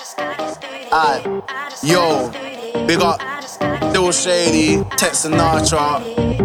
Yo, big up Still Shady, Tex Sinatra,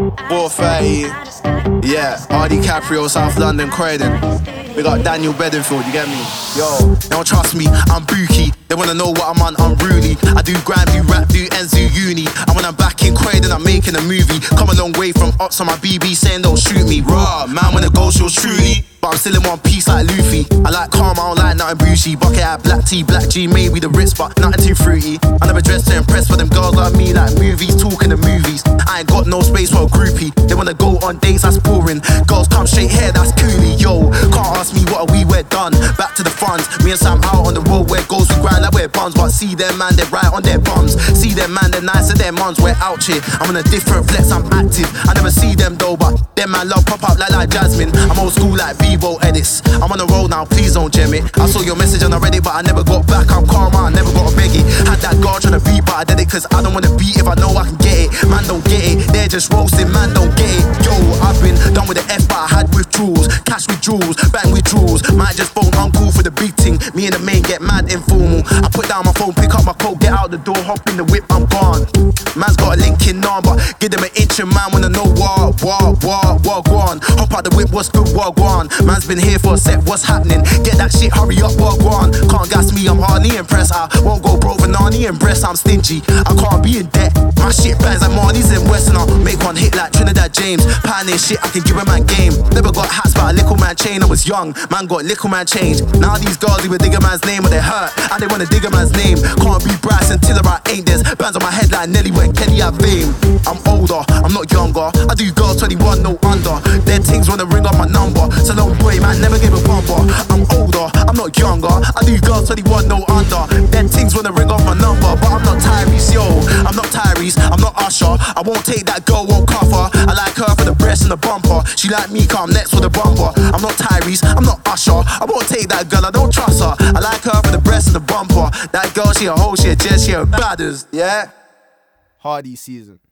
430, yeah, R.D. Caprio, South London, Croydon. Big up Daniel Bedingfield, you get me? Yo, they don't trust me, I'm bookie. They wanna know what I'm on, unruly. I do grime, do rap, do Enzo uni. And when I'm back in Croydon, I'm making a movie. Come a long way from ops on my BB saying don't shoot me. Raw, man, when the goal shows truly. But I'm still in one piece like Luffy. I like calm, I don't like nothing bougie. Bucket hat, black tea, black G, maybe the Ritz, but nothing too fruity. I never dress to impress, for them girls like me, like movies, talking the movies. I ain't got no space for a groupie. They wanna go on dates, that's boring. Girls come straight here, that's coolie. Yo, can't ask me what are we, we're done. Back to the funds, me and Sam out on the road where goes we grind like we're bums. But see them man, they're right on their bums. See them man, they're nice and their mums, we're out here. I'm on a different flex, I'm active. I never see them though, but them man love pop up like Jasmine. I'm old school like Bebo edits. I'm on the road now, please don't jam it. I saw your message and I read it, but I never got back. I'm calm, I never got a beg it. Had that girl tryna beat, but I did it cause I don't wanna beat if I know I can get it. Man don't get it, they're just roasting, man don't get it. Yo, I've been done with the F, but I had withdrawals. Cash withdrawals, bang withdrawals. Might just phone uncle for the big thing. Me and the main get mad informal. I put down my phone, pick up my coat, get out the door, hop in the whip, I'm gone. Man's got a link in number, give them an inch and man wanna know what, go on. Hop out the whip, what's good, what, go on. Man's been here for a sec, what's happening? Get that shit, hurry up, what, go on. Can't gas me, I'm hardly impressed. I won't go broke for Nani and breast, I'm stingy. I can't be in debt. My shit bangs like Marnie's in Western. I'll make one hit like Trinidad James. Pioneer shit, I can give a man game. Never got hats, but a little man chain. I was young, man got little man change. Now these girls even dig a man's name, but they hurt and they wanna dig a man's name. Can't be Bryce until I ain't. There's bands on my head like Nelly when Kenny had fame. I'm older, I'm not younger. I do girls 21, no under. Their things wanna ring up my number. So no boy, man, never gave a bumper. I'm older, I'm not younger. I do girls 21, no under. Their things wanna ring up my number. But I'm not Tyrese, yo. I'm not Tyrese, I'm not Usher. I won't take that girl, won't cover. I like her for the breast and the bumper. She like me, come next for the bumper. I'm not Tyrese, I'm not Usher. I won't take that girl, I don't trust her. I like her for the breast and the bumper. That girl, she a hoe, she a jet, she a badders, yeah? Hardy season.